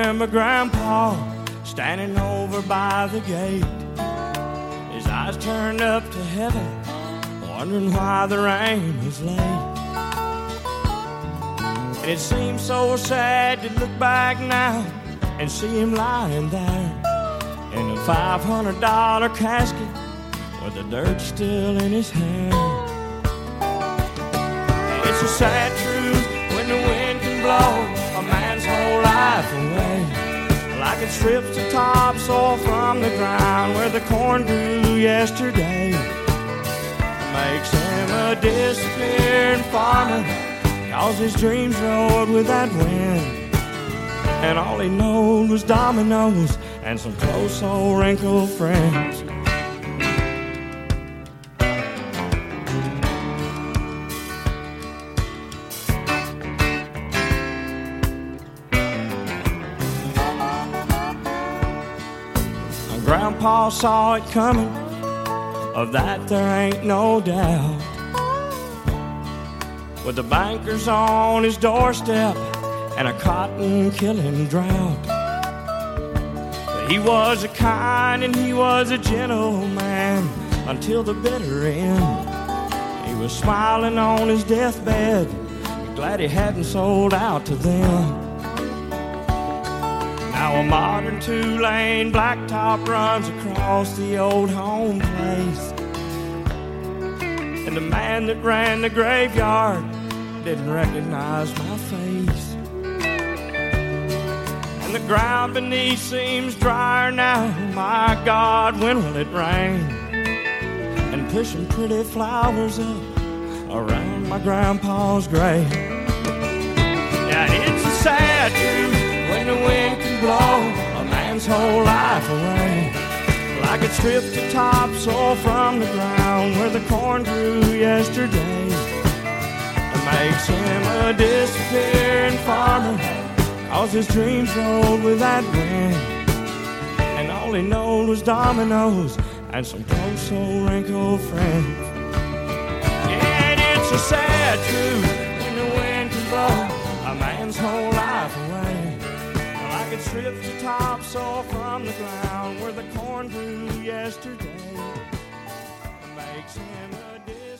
remember Grandpa standing over by the gate, his eyes turned up to heaven, wondering why the rain was late. And it seems so sad to look back now and see him lying there in a $500 casket with the dirt still in his hair. It's a sad truth when the wind can blow a man's whole life away, like it strips the topsoil from the ground where the corn grew yesterday. Makes him a disappearing farmer, cause his dreams rode with that wind, and all he knowed was dominoes and some close old wrinkled friends. Grandpa saw it coming, of that there ain't no doubt. With the bankers on his doorstep and a cotton-killing drought. But he was a kind and he was a gentle man until the bitter end. He was smiling on his deathbed, glad he hadn't sold out to them. Now a modern two-lane blacktop runs across the old home place, and the man that ran the graveyard didn't recognize my face. And the ground beneath seems drier now, my God, when will it rain? And pushing pretty flowers up around my grandpa's grave. Yeah, it's a sad truth when the wind can blow a man's whole life away, like it stripped the topsoil from the ground where the corn grew yesterday. It makes him a disappearing farmer, cause his dreams rolled with that wind, and all he knowed was dominoes and some close old wrinkled friends. Yeah, and it's a sad truth when the wind can blow a man's whole life away, like it stripped the topsoil from the ground where the corn grew yesterday. It makes him a